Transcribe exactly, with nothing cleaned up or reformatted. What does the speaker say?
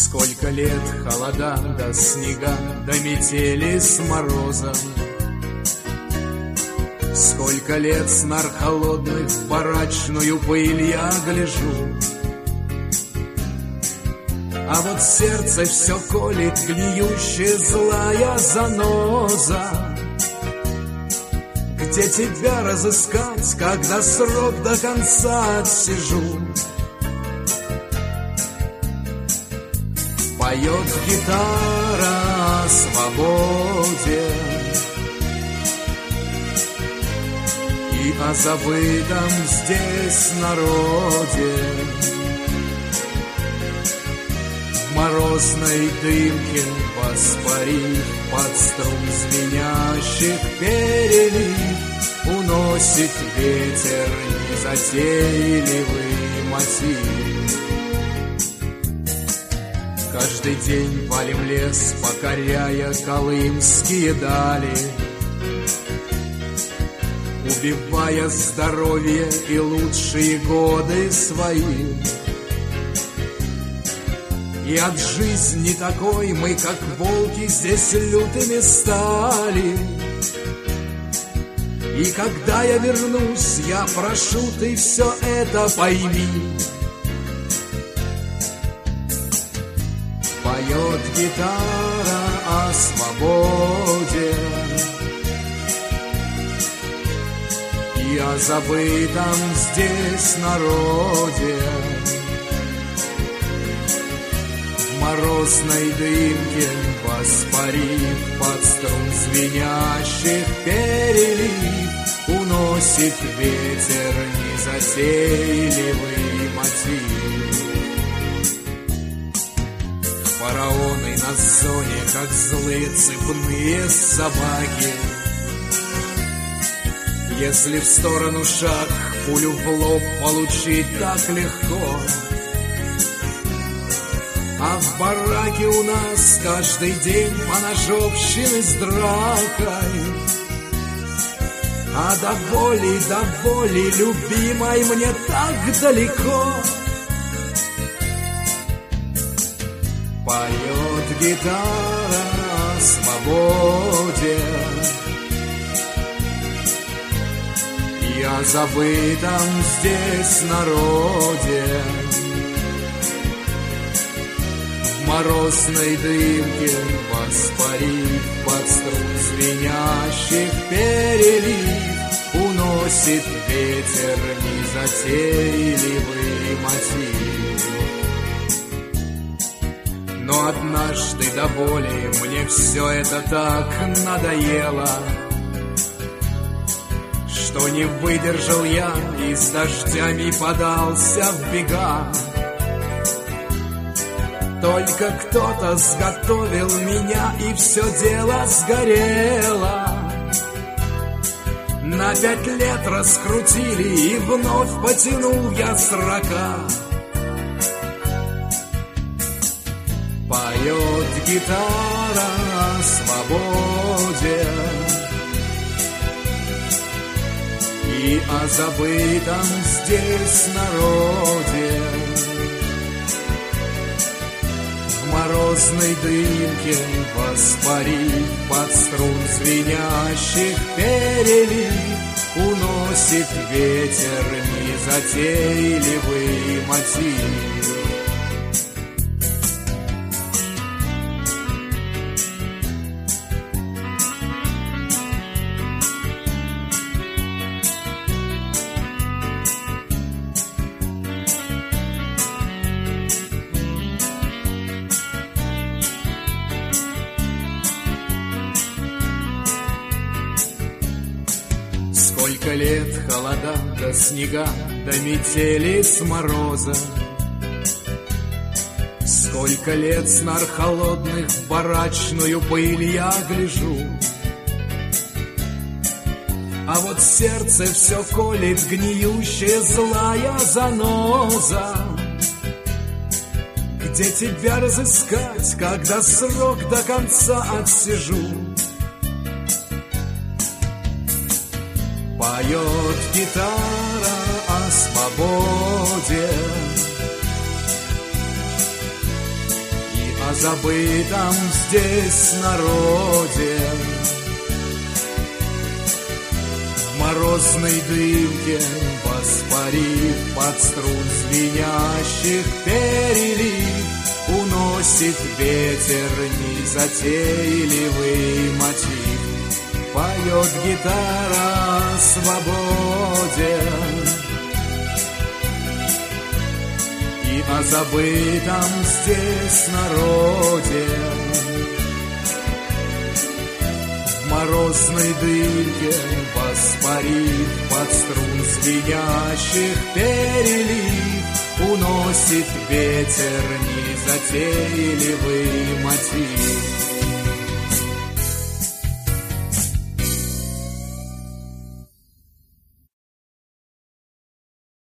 Сколько лет холода до снега, до метели с морозом. Сколько лет с нар холодных в барачную пыль я гляжу. А вот сердце все колет гниющая злая заноза. Где тебя разыскать, когда срок до конца отсижу? Поет гитара о свободе и о забытом здесь народе. В морозной дымке воспарив под струн звенящих перелив, уносит ветер незатейливый мотив. Каждый день валим лес, покоряя колымские дали, убивая здоровье и лучшие годы свои. И от жизни такой мы, как волки, здесь лютыми стали. И когда я вернусь, я прошу, ты все это пойми. Поет гитара о свободе и о забытом здесь народе. В морозной дымке воспарив под струн звенящих перелив, уносит ветер незатейливый мотив. Фараоны на зоне, как злые цепные собаки. Если в сторону шаг, пулю в лоб получить так легко. А в бараке у нас каждый день поножовщины с дракой. А до боли, до боли, любимой, мне так далеко. Поет гитара о свободе и о забытом здесь народе. В морозной дымке воспарив под струн звенящих перелив, уносит ветер незатейливый мотив. Но однажды до боли мне все это так надоело, что не выдержал я и с дождями подался в бега. Только кто-то сготовил меня, и все дело сгорело. На пять лет раскрутили, и вновь потянул я срока. Поет гитара о свободе и о забытом здесь народе. В морозной дымке воспарив под струн звенящих перелив, уносит ветер незатейливый мотив. Сколько лет холода до снега, до метели с мороза. Сколько лет с нар холодных в барачную пыль я гляжу. А вот сердце все колет гниющая злая заноза. Где тебя разыскать, когда срок до конца отсижу? Поет гитара о свободе и забытом здесь народе. В морозной дымке, воспарив под струн звенящих перьев, уносит ветер незатейливый мотив. Поет гитара о свободе и о забытом здесь народе. В морозной дымке, воспарив под струн звенящих перьев, уносит ветер незатейливый мотив.